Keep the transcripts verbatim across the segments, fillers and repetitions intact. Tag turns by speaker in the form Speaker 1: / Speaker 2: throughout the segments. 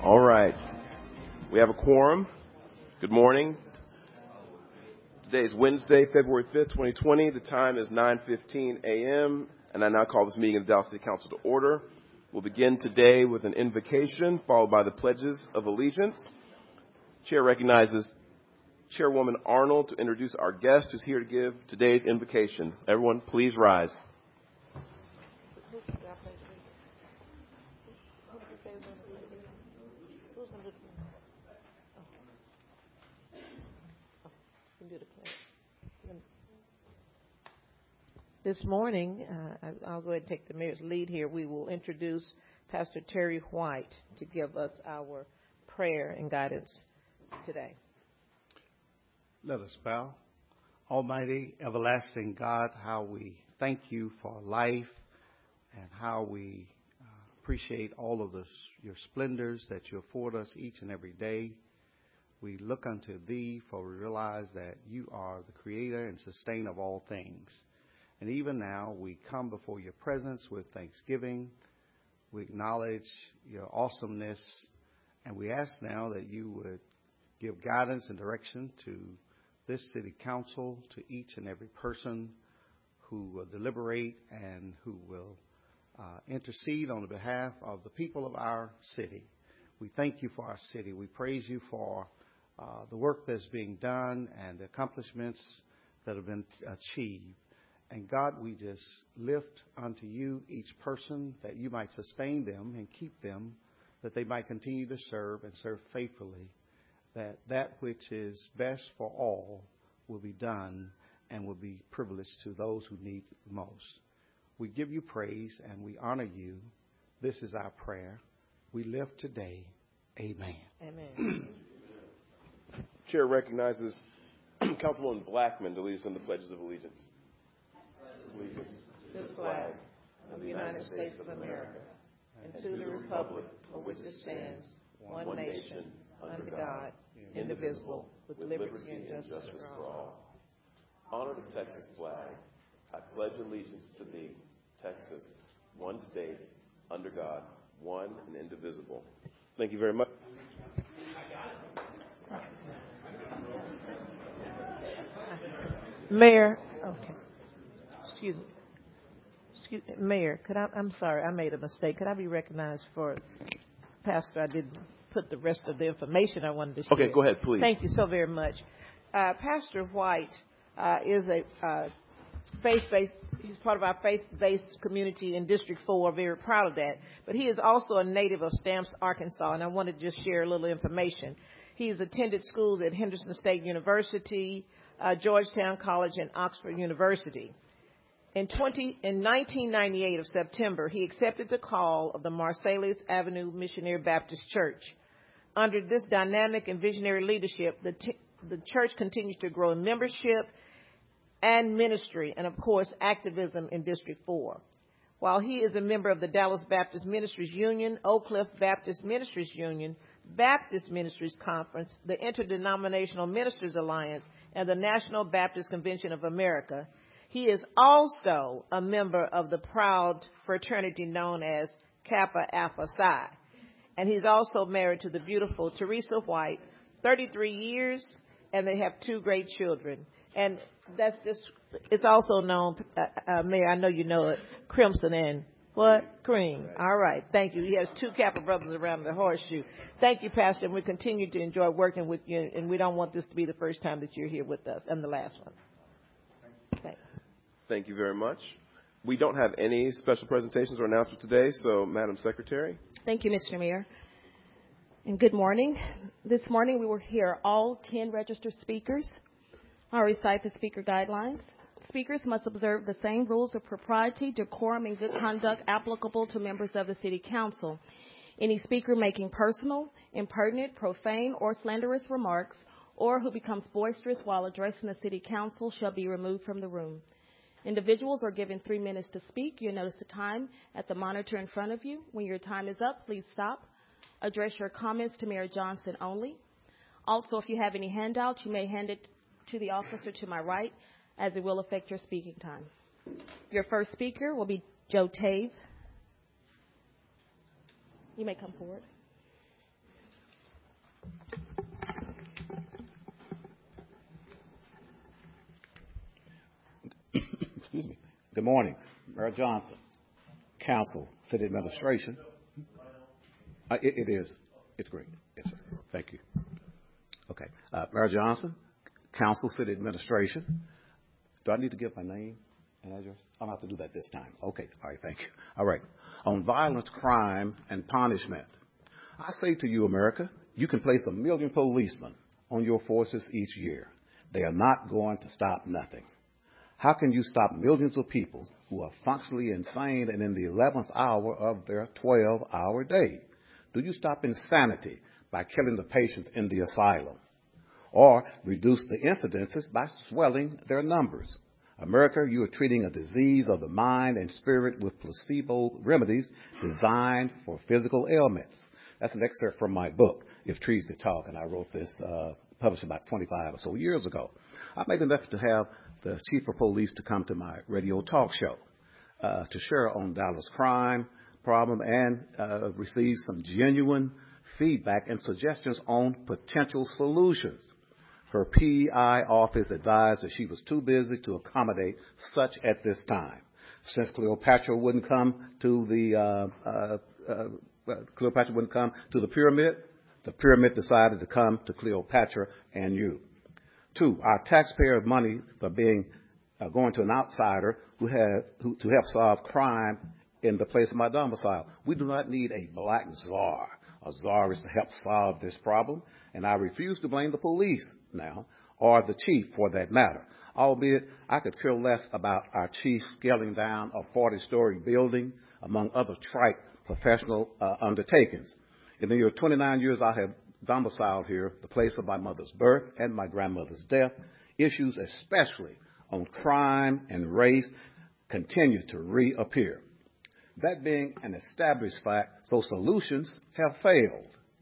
Speaker 1: All right. We have a quorum. Good morning. Today is Wednesday, February fifth, twenty twenty. The time is nine fifteen a.m., and I now call this meeting of the Dallas City Council to order. We'll begin today with an invocation, followed by the pledges of allegiance. Chair recognizes Chairwoman Arnold to introduce our guest who's here to give today's invocation. Everyone, please rise.
Speaker 2: This morning, uh, I'll go ahead and take the mayor's lead here. We will introduce Pastor Terry White to give us our prayer and guidance today.
Speaker 3: Let us bow. Almighty, everlasting God, how we thank you for life and how we uh, appreciate all of the, your splendors that you afford us each and every day. We look unto thee, for we realize that you are the creator and sustainer of all things. And even now, we come before your presence with thanksgiving. We acknowledge your awesomeness, and we ask now that you would give guidance and direction to this city council, to each and every person who will deliberate and who will uh, intercede on the behalf of the people of our city. We thank you for our city. We praise you for uh, the work that's being done and the accomplishments that have been achieved. And God, we just lift unto you each person that you might sustain them and keep them, that they might continue to serve and serve faithfully, that that which is best for all will be done and will be privileged to those who need it most. We give you praise and we honor you. This is our prayer. We live today. Amen.
Speaker 2: Amen.
Speaker 1: Chair recognizes Councilwoman Blackman to lead us in the pledges of allegiance. Allegiance
Speaker 2: to the flag of the United States of America and to the republic for which it stands, one nation, under God, indivisible, with liberty and justice for all.
Speaker 1: Honor the Texas flag. I pledge allegiance to thee, Texas, one state, under God, one and indivisible. Thank you very much.
Speaker 2: Mayor, okay. Excuse me. Excuse me. Mayor, could I, I'm sorry, I made a mistake. Could I be recognized for, Pastor, I didn't put the rest of the information I wanted to share.
Speaker 1: Okay, go ahead, please.
Speaker 2: Thank you so very much. Uh, Pastor White uh, is a uh, faith-based, he's part of our faith-based community in District four, very proud of that. But he is also a native of Stamps, Arkansas, and I wanted to just share a little information. He's attended schools at Henderson State University, uh, Georgetown College, and Oxford University. In, twenty, in nineteen ninety-eight of September, he accepted the call of the Marsalis Avenue Missionary Baptist Church. Under this dynamic and visionary leadership, the, t- the church continues to grow in membership and ministry, and of course, activism in District four. While he is a member of the Dallas Baptist Ministries Union, Oak Cliff Baptist Ministries Union, Baptist Ministries Conference, the Interdenominational Ministers Alliance, and the National Baptist Convention of America, he is also a member of the proud fraternity known as Kappa Alpha Psi. And he's also married to the beautiful Teresa White, thirty-three years, and they have two great children. And that's just, it's also known, uh, uh, Mayor, I know you know it, Crimson and what? Cream. All right. Thank you. He has two Kappa brothers around the horseshoe. Thank you, Pastor, and we continue to enjoy working with you, and we don't want this to be the first time that you're here with us, and the last one. Thank you.
Speaker 1: Thank you very much. We don't have any special presentations or announcements today, so Madam Secretary.
Speaker 4: Thank you, Mister Mayor. And good morning. This morning we will hear all ten registered speakers. I'll recite the speaker guidelines. Speakers must observe the same rules of propriety, decorum, and good conduct applicable to members of the City Council. Any speaker making personal, impertinent, profane, or slanderous remarks, or who becomes boisterous while addressing the City Council shall be removed from the room. Individuals are given three minutes to speak. You'll notice the time at the monitor in front of you. When your time is up, please stop. Address your comments to Mayor Johnson only. Also, if you have any handouts, you may hand it to the officer to my right, as it will affect your speaking time. Your first speaker will be Joe Tave. You may come forward.
Speaker 5: morning. Mayor Johnson, Council, City Administration. Uh, it, it is. It's great. Yes, sir. Thank you. Okay. Uh, Mayor Johnson, Council, City Administration. Do I need to give my name and address? I'm going to have to do that this time. Okay. All right. Thank you. All right. On violence, crime, and punishment, I say to you, America, you can place a million policemen on your forces each year. They are not going to stop nothing. How can you stop millions of people who are functionally insane and in the eleventh hour of their twelve-hour day? Do you stop insanity by killing the patients in the asylum? Or reduce the incidences by swelling their numbers? America, you are treating a disease of the mind and spirit with placebo remedies designed for physical ailments. That's an excerpt from my book, If Trees Could Talk, and I wrote this, uh, published about twenty-five or so years ago. I made an effort to have the chief of police to come to my radio talk show uh, to share on Dallas crime problem and uh, receive some genuine feedback and suggestions on potential solutions. Her P I office advised that she was too busy to accommodate such at this time. Since Cleopatra wouldn't come to the uh, uh, uh, Cleopatra wouldn't come to the pyramid, the pyramid decided to come to Cleopatra and you. Two, our taxpayer money are being uh, going to an outsider who have who, to help solve crime in the place of my domicile. We do not need a black czar. A czar is to help solve this problem, and I refuse to blame the police now, or the chief for that matter. Albeit, I could care less about our chief scaling down a forty-story building, among other trite professional uh, undertakings. In the twenty-nine years I have domiciled here, the place of my mother's birth and my grandmother's death, issues especially on crime and race continue to reappear. That being an established fact, so solutions have failed.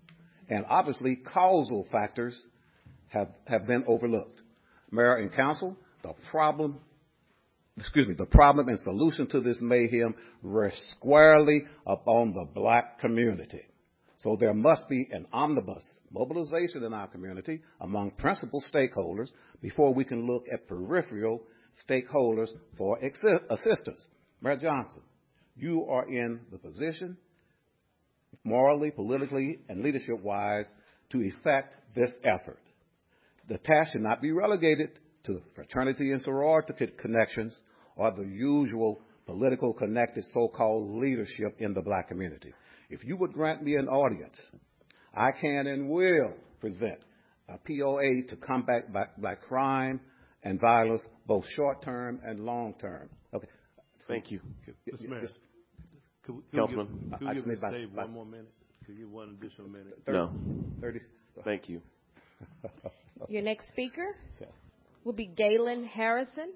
Speaker 5: And obviously, causal factors have, have been overlooked. Mayor and council, the problem, excuse me, the problem and solution to this mayhem rests squarely upon the black community. So there must be an omnibus mobilization in our community among principal stakeholders before we can look at peripheral stakeholders for assistance. Mayor Johnson, you are in the position, morally, politically, and leadership-wise, to effect this effort. The task should not be relegated to fraternity and sorority connections or the usual political connected so-called leadership in the black community. If you would grant me an audience, I can and will present a P O A to combat black, black crime and violence, both short-term and long-term. Okay.
Speaker 1: Thank you.
Speaker 6: Mister Mayor, could we, could
Speaker 1: Councilman.
Speaker 6: we give, could we give Miz Dave one more minute? Could you give one additional minute?
Speaker 1: thirty, no. thirty. Thank you.
Speaker 4: Your next speaker will be Galen Harrison.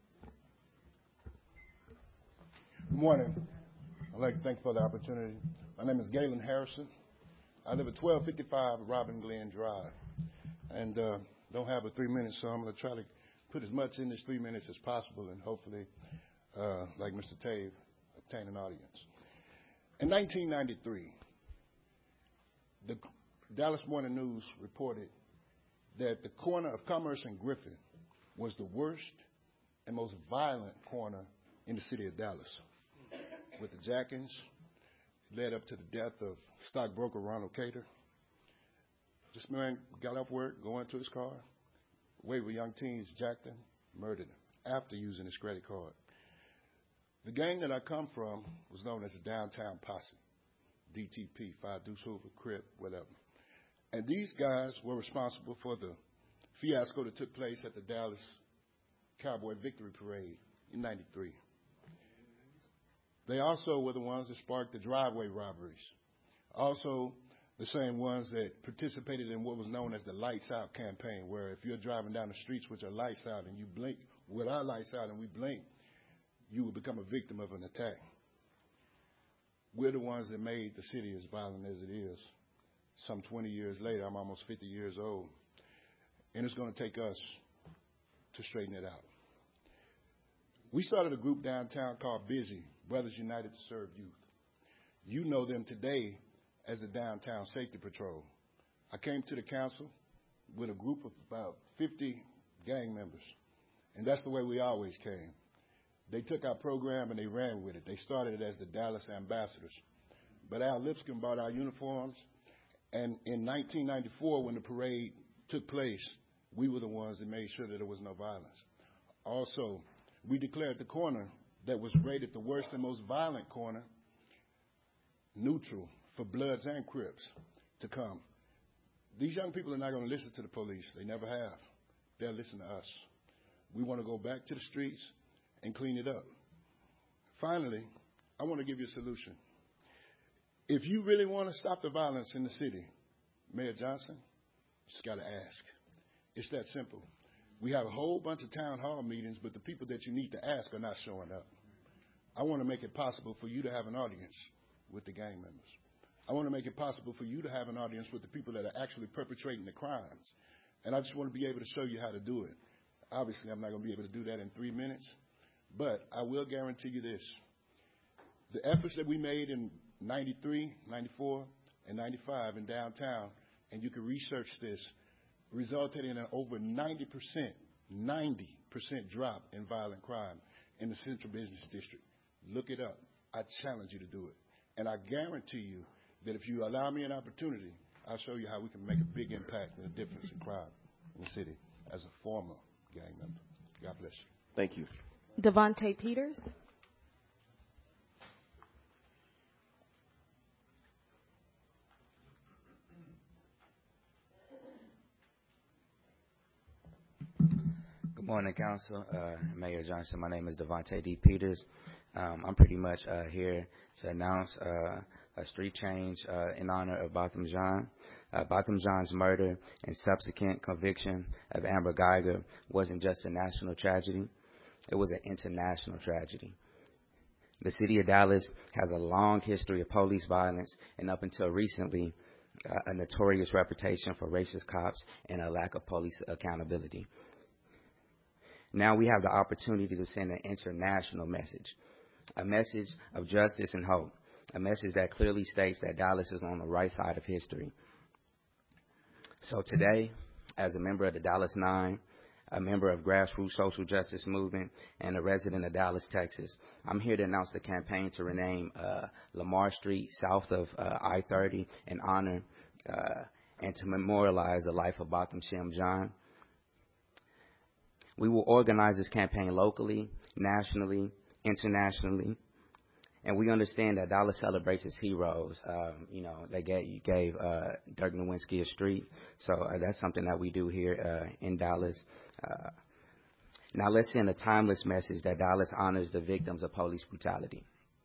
Speaker 7: Good morning. I'd like to thank you for the opportunity. My name is Galen Harrison. I live at twelve fifty-five Robin Glen Drive, and uh, don't have a three minutes, so I'm going to try to put as much in this three minutes as possible, and hopefully, uh, like Mister Tave, obtain an audience. In nineteen ninety-three, the Dallas Morning News reported that the corner of Commerce and Griffin was the worst and most violent corner in the city of Dallas, with the jackings. Led up to the death of stockbroker Ronald Cater. This man got off work, going to his car, way with young teens, jacked him, murdered him after using his credit card. The gang that I come from was known as the Downtown Posse, D T P, Five Deuce Hoover, Crip, whatever. And these guys were responsible for the fiasco that took place at the Dallas Cowboy Victory Parade in ninety-three. They also were the ones that sparked the driveway robberies. Also, the same ones that participated in what was known as the Lights Out campaign, where if you're driving down the streets with your lights out and you blink, with our lights out and we blink, you will become a victim of an attack. We're the ones that made the city as violent as it is. Some twenty years later, I'm almost fifty years old, and it's going to take us to straighten it out. We started a group downtown called Busy, Brothers United to Serve Youth. You know them today as the Downtown Safety Patrol. I came to the council with a group of about fifty gang members, and that's the way we always came. They took our program and they ran with it. They started it as the Dallas Ambassadors. But Al Lipscomb bought our uniforms, and in nineteen ninety-four, when the parade took place, we were the ones that made sure that there was no violence. Also, we declared the corner that was rated the worst and most violent corner neutral for Bloods and Crips to come. These young people are not going to listen to the police. They never have. They'll listen to us. We want to go back to the streets and clean it up. Finally, I want to give you a solution. If you really want to stop the violence in the city, Mayor Johnson, you just got to ask. It's that simple. We have a whole bunch of town hall meetings, but the people that you need to ask are not showing up. I want to make it possible for you to have an audience with the gang members. I want to make it possible for you to have an audience with the people that are actually perpetrating the crimes. And I just want to be able to show you how to do it. Obviously, I'm not going to be able to do that in three minutes, but I will guarantee you this. The efforts that we made in ninety-three, ninety-four, and ninety-five in downtown, and you can research this, resulted in an over ninety percent, ninety percent drop in violent crime in the Central Business District. Look it up. I challenge you to do it. And I guarantee you that if you allow me an opportunity, I'll show you how we can make a big impact and a difference in crime in the city as a former gang member. God bless you.
Speaker 1: Thank you.
Speaker 4: Devontae Peters.
Speaker 8: Good morning, Council. Uh, Mayor Johnson, my name is Devontae D. Peters. Um, I'm pretty much uh, here to announce uh, a street change uh, in honor of Botham Jean. Uh, Botham Jean's murder and subsequent conviction of Amber Geiger wasn't just a national tragedy. It was an international tragedy. The city of Dallas has a long history of police violence, and up until recently, uh, a notorious reputation for racist cops and a lack of police accountability. Now we have the opportunity to send an international message, a message of justice and hope, a message that clearly states that Dallas is on the right side of history. So today, as a member of the Dallas Nine, a member of grassroots social justice movement, and a resident of Dallas, Texas, I'm here to announce the campaign to rename uh, Lamar Street south of uh, I thirty in honor uh, and to memorialize the life of Botham Shem Jean. We will organize this campaign locally, nationally, internationally, and we understand that Dallas celebrates its heroes. Um, you know, they gave, gave uh, Dirk Nowinski a street, so uh, that's something that we do here uh, in Dallas. Uh, now let's send a timeless message that Dallas honors the victims of police brutality.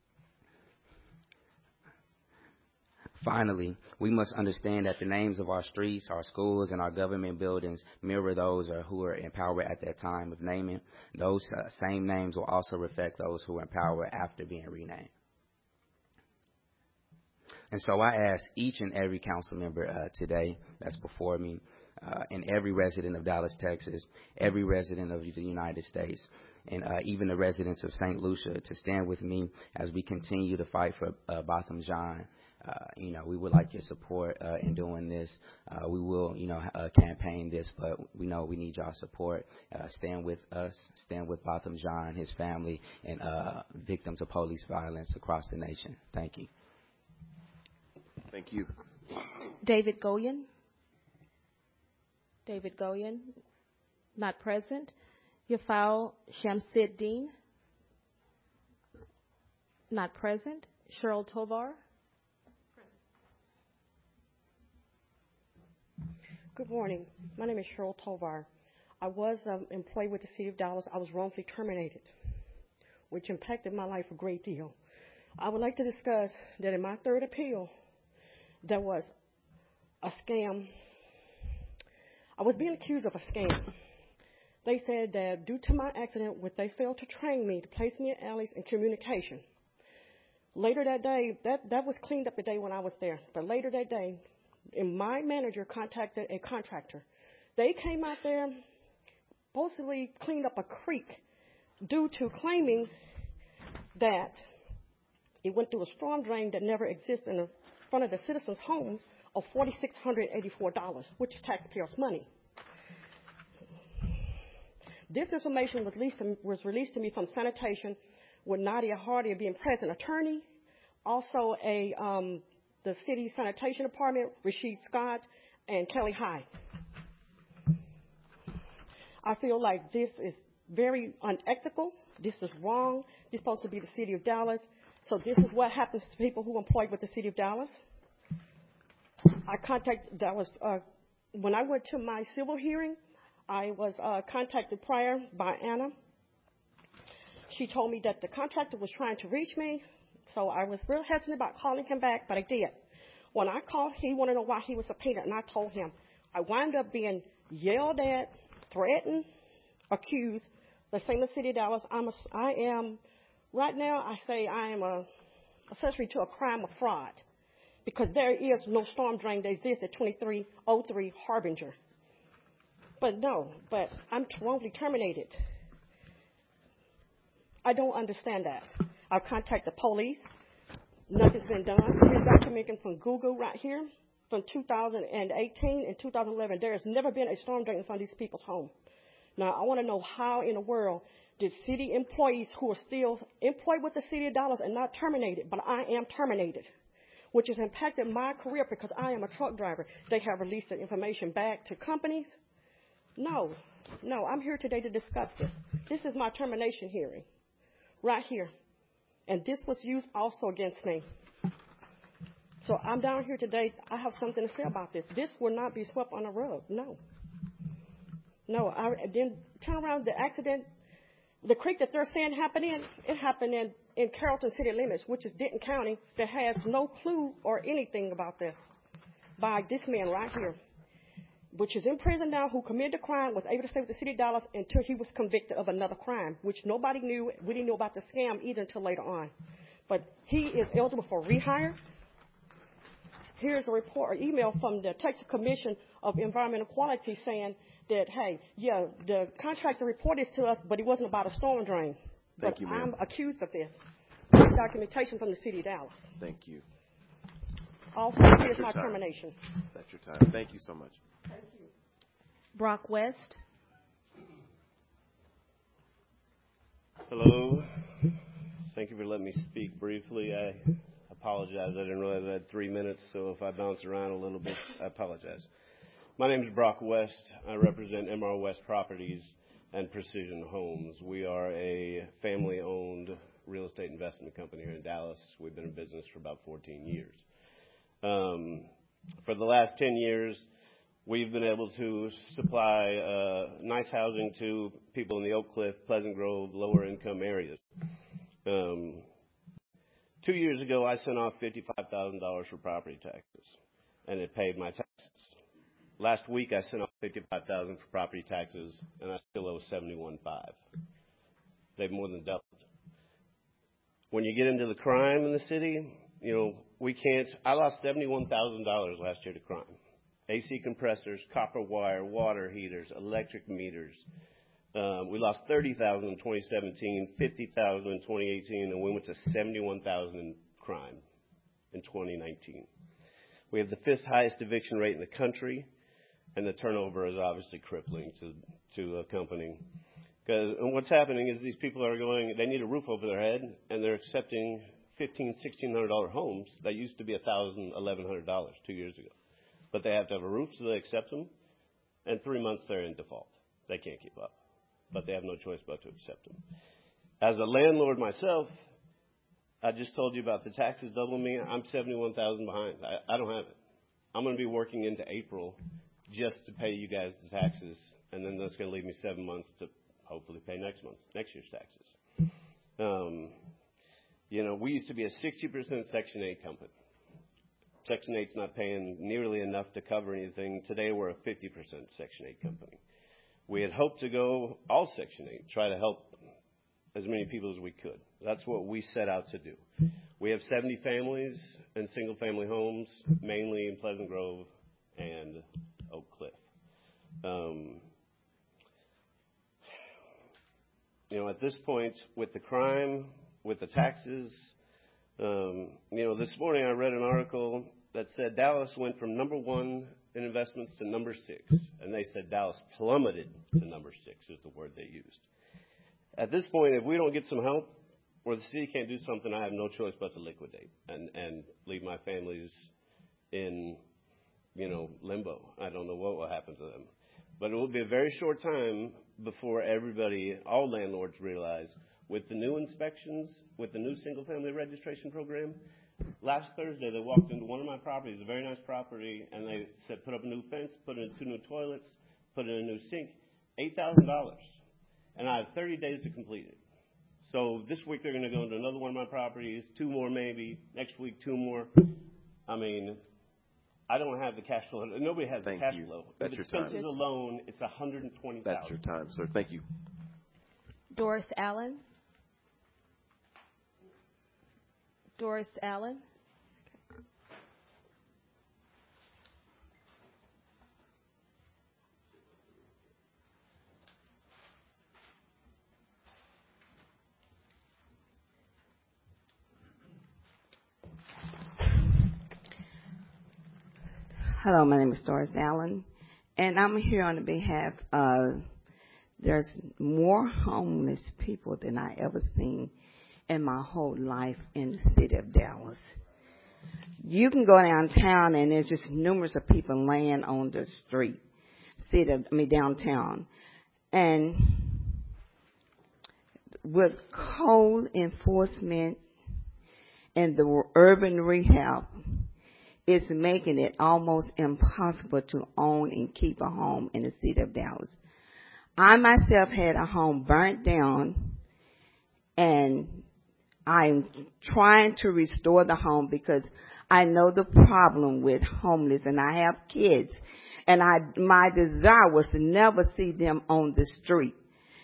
Speaker 8: Finally, we must understand that the names of our streets, our schools, and our government buildings mirror those uh, who were in power at that time of naming. Those uh, same names will also reflect those who were in power after being renamed. And so I ask each and every council member uh, today that's before me, uh, and every resident of Dallas, Texas, every resident of the United States, and uh, even the residents of Saint Lucia to stand with me as we continue to fight for uh, Botham Jean. Uh, you know, we would like your support uh, in doing this. Uh, we will, you know, uh, campaign this, but we know we need y'all support. Uh, stand with us, stand with Botham Jean, his family, and uh, victims of police violence across the nation. Thank you.
Speaker 1: Thank you.
Speaker 4: David Goyen. David Goyen, not present. Yafal Shamsiddin, not present. Cheryl Tovar.
Speaker 9: Good morning. My name is Cheryl Tovar. I was um, employed with the City of Dallas. I was wrongfully terminated, which impacted my life a great deal. I would like to discuss that in my third appeal, there was a scam. I was being accused of a scam. They said that due to my accident, what they failed to train me to place me in alleys and communication. Later that day, that, that was cleaned up the day when I was there, but later that day, and my manager contacted a contractor. They came out there, supposedly cleaned up a creek due to claiming that it went through a storm drain that never exists in the front of the citizens' homes of four thousand six hundred eighty-four dollars, which is taxpayers' money. This information was released to, was released to me from sanitation with Nadia Hardy being present attorney, also a um, the city sanitation department, Rasheed Scott, and Kelly Hyde. I feel like this is very unethical. This is wrong. This is supposed to be the city of Dallas. So this is what happens to people who are employed with the city of Dallas. I contacted, that was, uh, when I went to my civil hearing, I was uh, contacted prior by Anna. She told me that the contractor was trying to reach me, so I was real hesitant about calling him back, but I did. When I called, he wanted to know why he was subpoenaed, and I told him. I wound up being yelled at, threatened, accused. The same as City of Dallas. I'm a, I am, right now, I say I am a accessory to a crime of fraud because there is no storm drain that exists at twenty-three oh three Harbinger. But no, but I'm wrongly terminated. I don't understand that. I've contacted the police. Nothing's been done. Here's documentation from Google right here from two thousand eighteen and two thousand eleven. There has never been a storm drain in front of these people's home. Now, I want to know how in the world did city employees who are still employed with the City of Dallas and not terminated, but I am terminated, which has impacted my career because I am a truck driver. They have released the information back to companies. No, no, I'm here today to discuss this. This is my termination hearing right here. And this was used also against me. So I'm down here today. I have something to say about this. This will not be swept on the rug. No. No, I didn't turn around the accident. The creek that they're saying happened in, it happened in, in Carrollton city limits, which is Denton County, that has no clue or anything about this by this man right here, which is in prison now, who committed a crime, was able to stay with the City of Dallas until he was convicted of another crime, which nobody knew. We didn't know about the scam either until later on. But he is eligible for rehire. Here's a report, or email from the Texas Commission of Environmental Quality saying that, hey, yeah, the contractor reported this to us, but it wasn't about a storm drain.
Speaker 1: Thank
Speaker 9: but
Speaker 1: you, ma'am.
Speaker 9: I'm accused of this. There's documentation from the City of Dallas.
Speaker 1: Thank you.
Speaker 9: Also,
Speaker 1: That's
Speaker 9: here's
Speaker 1: your
Speaker 9: my
Speaker 1: time.
Speaker 9: termination.
Speaker 1: That's your time. Thank you so much.
Speaker 9: Thank you.
Speaker 4: Brock West.
Speaker 6: Hello. Thank you for letting me speak briefly. I apologize. I didn't realize I had three minutes, so if I bounce around a little bit, I apologize. My name is Brock West. I represent M R West Properties and Precision Homes. We are a family-owned real estate investment company here in Dallas. We've been in business for about fourteen years. Um, for the last ten years, we've been able to supply uh, nice housing to people in the Oak Cliff, Pleasant Grove, lower-income areas. Um, two years ago, I sent off fifty-five thousand dollars for property taxes, and it paid my taxes. Last week, I sent off fifty-five thousand dollars for property taxes, and I still owe seventy-one thousand five hundred dollars. They've more than doubled. When you get into the crime in the city, you know, we can't. I lost seventy-one thousand dollars last year to crime. A C compressors, copper wire, water heaters, electric meters. Um, we lost thirty thousand dollars in twenty seventeen, fifty thousand dollars in twenty eighteen, and we went to seventy-one thousand dollars in crime in twenty nineteen. We have the fifth highest eviction rate in the country, and the turnover is obviously crippling to to a company. Because and what's happening is these people are going, they need a roof over their head, and they're accepting fifteen hundred dollars, sixteen hundred dollars homes that used to be one thousand dollars, eleven hundred dollars two years ago. But they have to have a roof, so they accept them, and three months they're in default. They can't keep up, but they have no choice but to accept them. As a landlord myself, I just told you about the taxes doubling me. I'm seventy-one thousand dollars behind. I, I don't have it. I'm going to be working into April just to pay you guys the taxes, and then that's going to leave me seven months to hopefully pay next month, next year's taxes. Um, you know, we used to be a sixty percent Section eight company. Section eight's not paying nearly enough to cover anything. Today we're a fifty percent Section eight company. We had hoped to go all Section eight, try to help as many people as we could. That's what we set out to do. We have seventy families and single-family homes, mainly in Pleasant Grove and Oak Cliff. Um, you know, at this point, with the crime, with the taxes, um, you know, this morning I read an article that said Dallas went from number one in investments to number six. And they said Dallas plummeted to number six is the word they used. At this point, if we don't get some help or the city can't do something, I have no choice but to liquidate and, and leave my families in, you know, limbo. I don't know what will happen to them. But it will be a very short time before everybody, all landlords realize with the new inspections, with the new single-family registration program, last Thursday they walked into one of my properties, a very nice property, and they said put up a new fence, put in two new toilets, put in a new sink, eight thousand dollars. And I have thirty days to complete it. So this week they're going to go into another one of my properties, two more maybe, next week two more. I mean, I don't have the cash flow. Nobody has
Speaker 1: Thank
Speaker 6: the cash
Speaker 1: you.
Speaker 6: flow.
Speaker 1: That's
Speaker 6: With
Speaker 1: your
Speaker 6: expenses
Speaker 1: time.
Speaker 6: alone, it's one hundred twenty thousand dollars.
Speaker 1: That's your time, sir. Thank you.
Speaker 4: Doris Allen. Doris Allen.
Speaker 10: Hello, my name is Doris Allen, and I'm here on the behalf of, there's more homeless people than I ever seen in my whole life in the city of Dallas. You can go downtown and there's just numerous of people laying on the street, city, I mean downtown. And with code enforcement and the urban rehab, it's making it almost impossible to own and keep a home in the city of Dallas. I myself had a home burnt down, and I'm trying to restore the home because I know the problem with homeless, and I have kids, and I my desire was to never see them on the street.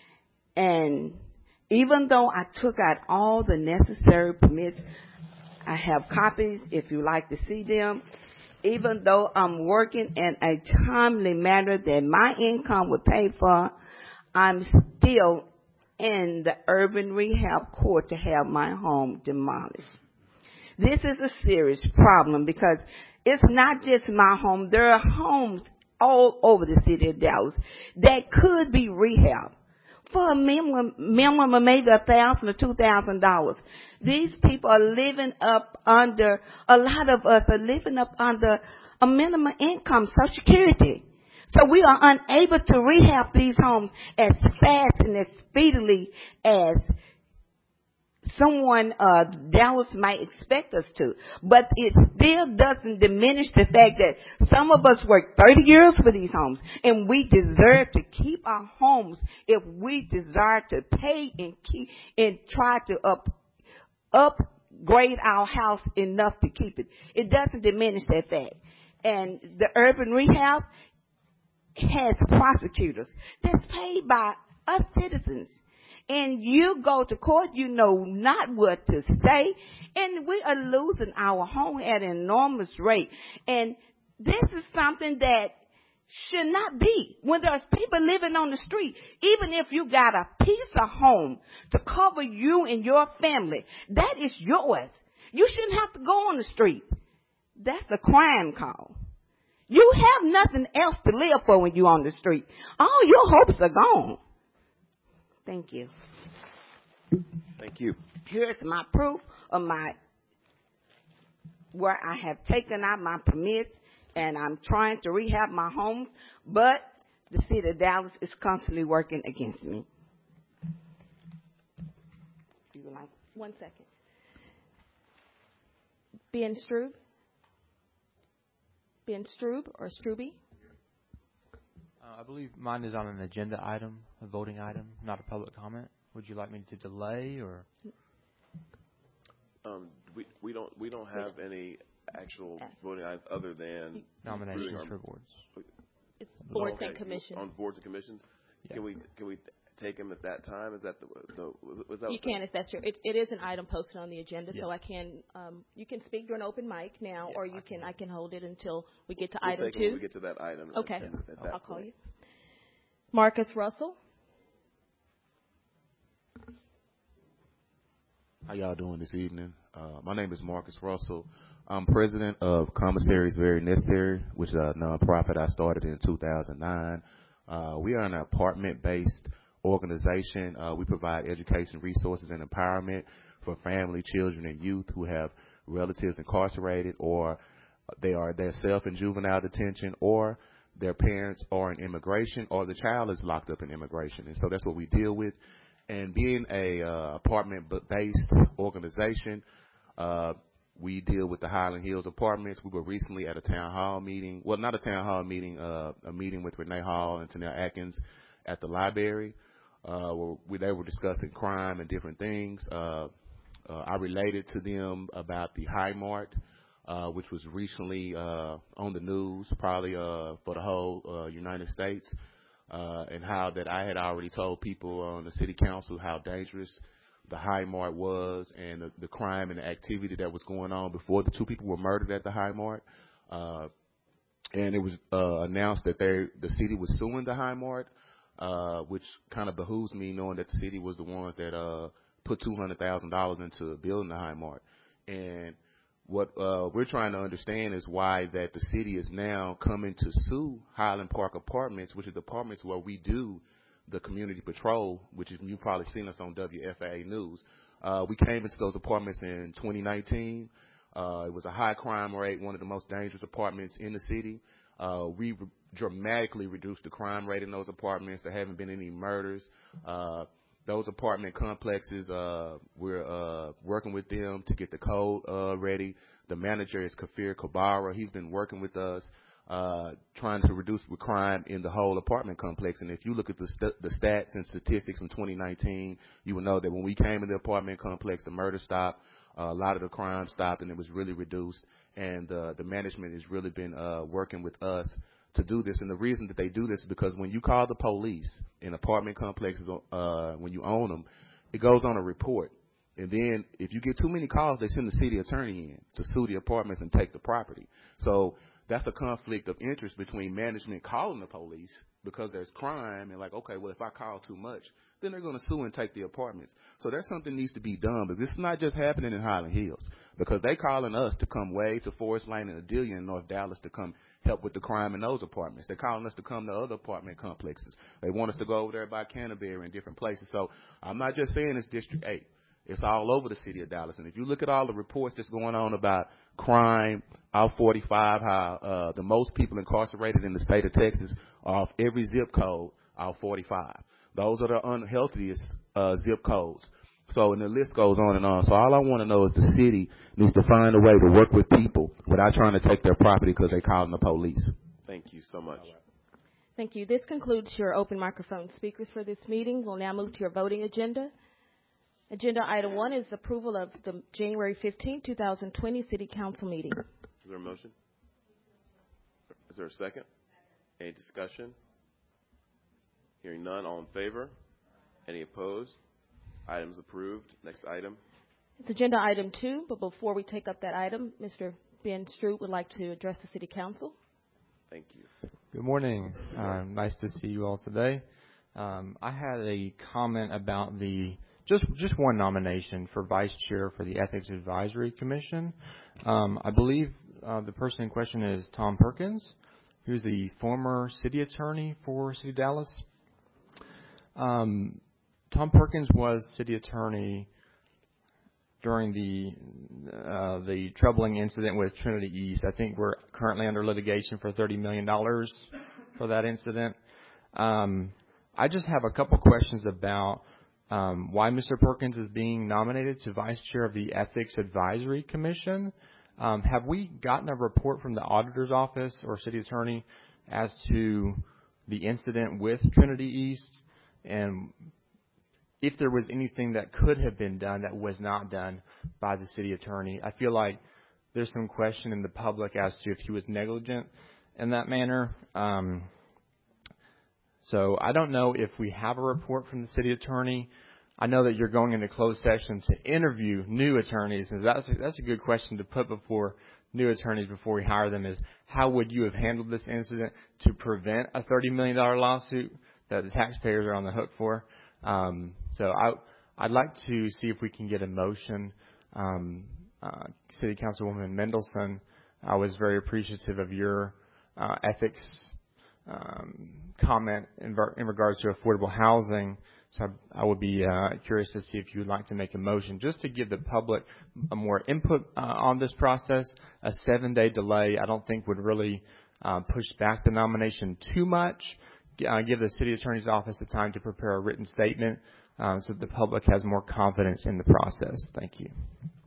Speaker 10: And even though I took out all the necessary permits, I have copies if you like to see them. Even though I'm working in a timely manner that my income would pay for, I'm still in the urban rehab court to have my home demolished. This is a serious problem because it's not just my home. There are homes all over the city of Dallas that could be rehabbed for a minimum, minimum of maybe a thousand or two thousand dollars. These people are living up under, a lot of us are living up under a minimum income, Social Security. So we are unable to rehab these homes as fast and as speedily as someone, uh, Dallas might expect us to. But it still doesn't diminish the fact that some of us work thirty years for these homes, and we deserve to keep our homes if we desire to pay and keep and try to up, upgrade our house enough to keep it. It doesn't diminish that fact. And the urban rehab has prosecutors that's paid by us citizens. And you go to court, you know not what to say, and we are losing our home at an enormous rate. And this is something that should not be. When there's people living on the street, even if you got a piece of home to cover you and your family, that is yours. You shouldn't have to go on the street. That's a crime call. You have nothing else to live for when you're on the street. All your hopes are gone. Thank you.
Speaker 1: Thank you.
Speaker 10: Here's my proof of my, where I have taken out my permits, and I'm trying to rehab my home, but the city of Dallas is constantly working against me. You would like?
Speaker 4: One second. Ben Strube. Ben Strube or Struby.
Speaker 11: Uh, I believe mine is on an agenda item, a voting item, not a public comment. Would you like me to delay or?
Speaker 1: Um, we we don't we don't have any actual voting items other than
Speaker 11: nominations for boards.
Speaker 4: It's boards
Speaker 1: okay.
Speaker 4: and commissions.
Speaker 1: On boards and commissions, yeah. can we can we take them at that time? Is that the, the was that?
Speaker 4: You can if that's true. It, it is an item posted on the agenda,
Speaker 1: yeah.
Speaker 4: so I can um, you can speak during open mic now,
Speaker 1: yeah,
Speaker 4: or you
Speaker 1: I
Speaker 4: can,
Speaker 1: can
Speaker 4: I can hold it until we get to
Speaker 1: we'll
Speaker 4: item
Speaker 1: take
Speaker 4: two.
Speaker 1: When we get to that item.
Speaker 4: Okay,
Speaker 1: at, at that
Speaker 4: I'll
Speaker 1: point.
Speaker 4: call you. Marcus Russell.
Speaker 12: How y'all doing this evening? Uh, my name is Marcus Russell. I'm president of Commissaries Very Necessary, which is a nonprofit I started in two thousand nine. Uh, we are an apartment-based organization. Uh, we provide education, resources, and empowerment for family, children, and youth who have relatives incarcerated, or they are themselves in juvenile detention, or their parents are in immigration, or the child is locked up in immigration. And so that's what we deal with. And being a uh, apartment-based organization, uh, we deal with the Highland Hills Apartments. We were recently at a town hall meeting. Well, not a town hall meeting, uh, a meeting with Renee Hall and Tanel Atkins at the library, uh, where we, they were discussing crime and different things. Uh, uh, I related to them about the High Mart, uh, which was recently uh, on the news, probably uh, for the whole uh, United States. Uh, and how that I had already told people on the city council how dangerous the High Mart was, and the, the crime and the activity that was going on before the two people were murdered at the High Mart. Uh, and it was uh, announced that they, the city was suing the High Mart, uh, which kind of behooves me knowing that the city was the ones that uh, put two hundred thousand dollars into building the High Mart. And what uh, we're trying to understand is why that the city is now coming to sue Highland Park Apartments, which is the apartments where we do the community patrol, which is, you've probably seen us on W F A A News. Uh, we came into those apartments in twenty nineteen. Uh, it was a high crime rate, one of the most dangerous apartments in the city. Uh, we re- dramatically reduced the crime rate in those apartments. There haven't been any murders. Uh, Those apartment complexes, uh, we're uh, working with them to get the code uh, ready. The manager is Kafir Kabara. He's been working with us, uh, trying to reduce the crime in the whole apartment complex. And if you look at the, st- the stats and statistics from twenty nineteen, you will know that when we came in the apartment complex, the murder stopped, uh, a lot of the crime stopped, and it was really reduced. And uh, the management has really been uh, working with us to do this. And the reason that they do this is because when you call the police in apartment complexes, uh, when you own them, it goes on a report. And then if you get too many calls, they send the city attorney in to sue the apartments and take the property. So that's a conflict of interest between management calling the police because there's crime and like, okay, well, if I call too much, then they're going to sue and take the apartments. So there's something needs to be done. But this is not just happening in Highland Hills because they calling us to come way to Forest Lane and Adelia in North Dallas to come help with the crime in those apartments. They're calling us to come to other apartment complexes. They want us to go over there by Canterbury and different places. So I'm not just saying it's District eight. It's all over the city of Dallas. And if you look at all the reports that's going on about crime, out forty-five, how uh, the most people incarcerated in the state of Texas are off every zip code, out forty-five. Those are the unhealthiest uh, zip codes. So, and the list goes on and on. So all I want to know is the city needs to find a way to work with people without trying to take their property because they're calling the police.
Speaker 1: Thank you so much.
Speaker 4: Thank you. This concludes your open microphone speakers for this meeting. We'll now move to your voting agenda. Agenda item one is approval of the January fifteenth, twenty twenty City Council meeting.
Speaker 1: Is there a motion? Is there a second? Any discussion? Hearing none, all in favor? Any opposed? Items approved. Next item.
Speaker 4: It's agenda item two, but before we take up that item, Mister Ben Stroop would like to address the City Council.
Speaker 1: Thank you.
Speaker 11: Good morning. Uh, nice to see you all today. Um, I had a comment about the just just one nomination for vice chair for the Ethics Advisory Commission. Um, I believe uh, the person in question is Tom Perkins, who's the former city attorney for City of Dallas. Um, Tom Perkins was city attorney during the uh, the troubling incident with Trinity East. I think we're currently under litigation for thirty million dollars for that incident. Um, I just have a couple questions about um, why Mister Perkins is being nominated to vice chair of the Ethics Advisory Commission. Um, have we gotten a report from the auditor's office or city attorney as to the incident with Trinity East, and if there was anything that could have been done that was not done by the city attorney? I feel like there's some question in the public as to if he was negligent in that manner. Um, so I don't know if we have a report from the city attorney. I know that you're going into closed session to interview new attorneys, and that's a, that's a good question to put before new attorneys before we hire them, is how would you have handled this incident to prevent a thirty million dollars lawsuit that the taxpayers are on the hook for? Um, so I I'd like to see if we can get a motion. Um, uh, City Councilwoman Mendelson, I was very appreciative of your uh, ethics um, comment in, in regards to affordable housing. So I, I would be uh, curious to see if you would like to make a motion just to give the public a more input uh, on this process. A seven-day delay I don't think would really uh, push back the nomination too much. Uh, give the City Attorney's Office the time to prepare a written statement uh, so that the public has more confidence in the process. Thank you.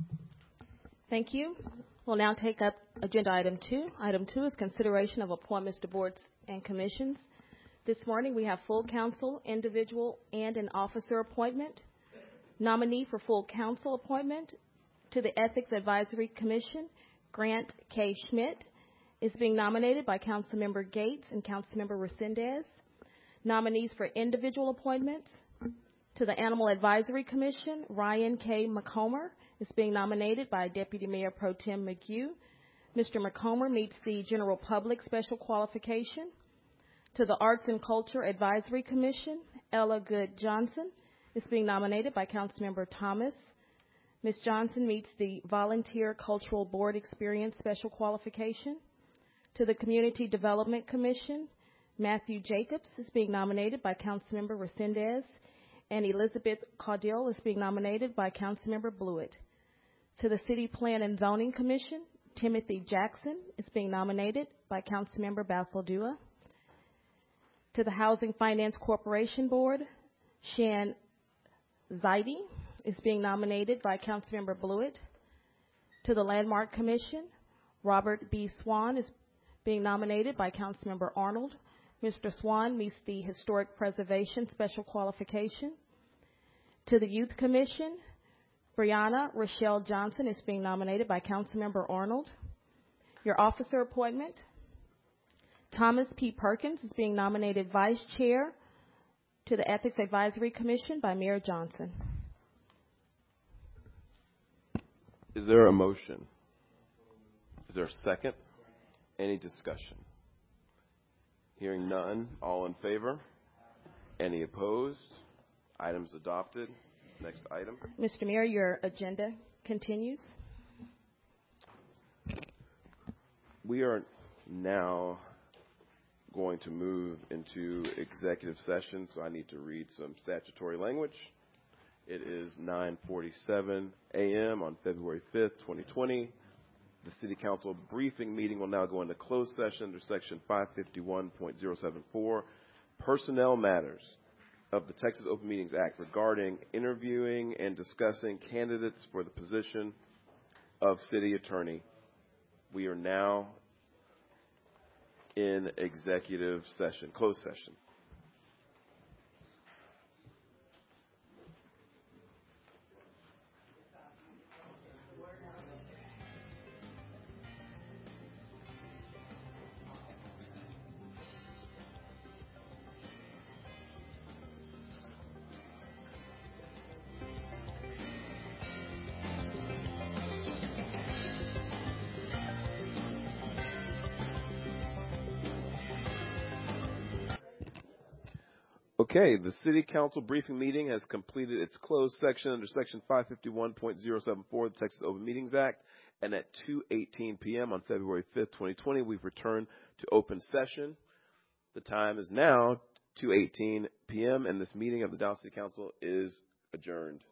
Speaker 4: Thank you. We'll now take up agenda item two. Item two is consideration of appointments to boards and commissions. This morning we have full council, individual, and an officer appointment. Nominee for full council appointment to the Ethics Advisory Commission, Grant K. Schmidt, is being nominated by Councilmember Gates and Councilmember Resendez. Nominees for individual appointments to the Animal Advisory Commission, Ryan K. McComber, is being nominated by Deputy Mayor Pro Tem McHugh. Mister McComber meets the general public special qualification. To the Arts and Culture Advisory Commission, Ella Good Johnson is being nominated by Councilmember Thomas. Miz Johnson meets the Volunteer Cultural Board Experience special qualification. To the Community Development Commission, Matthew Jacobs is being nominated by Councilmember Resendez, and Elizabeth Caudill is being nominated by Councilmember Blewett. To the City Plan and Zoning Commission, Timothy Jackson is being nominated by Councilmember Basildua. To the Housing Finance Corporation Board, Shan Zaidi is being nominated by Councilmember Blewett. To the Landmark Commission, Robert B. Swan is being nominated by Councilmember Arnold. Mister Swan meets the Historic Preservation special qualification. To the Youth Commission, Brianna Rochelle Johnson is being nominated by Councilmember Arnold. Your officer appointment, Thomas P. Perkins is being nominated Vice Chair to the Ethics Advisory Commission by Mayor Johnson.
Speaker 1: Is there a motion? Is there a second? Any discussion? Hearing none, all in favor? Any opposed? Items adopted. Next item.
Speaker 4: Mister Mayor, your agenda continues.
Speaker 1: We are now going to move into executive session, so I need to read some statutory language. It is nine forty-seven a.m. on February fifth, twenty twenty. The City Council briefing meeting will now go into closed session under Section five fifty-one point oh seven four, Personnel Matters of the Texas Open Meetings Act regarding interviewing and discussing candidates for the position of City Attorney. We are now in executive session, closed session. Okay, the City Council briefing meeting has completed its closed section under Section five fifty-one point oh seven four of the Texas Open Meetings Act, and at two eighteen p.m. on February fifth, twenty twenty, we've returned to open session. The time is now two eighteen p.m., and this meeting of the Dallas City Council is adjourned.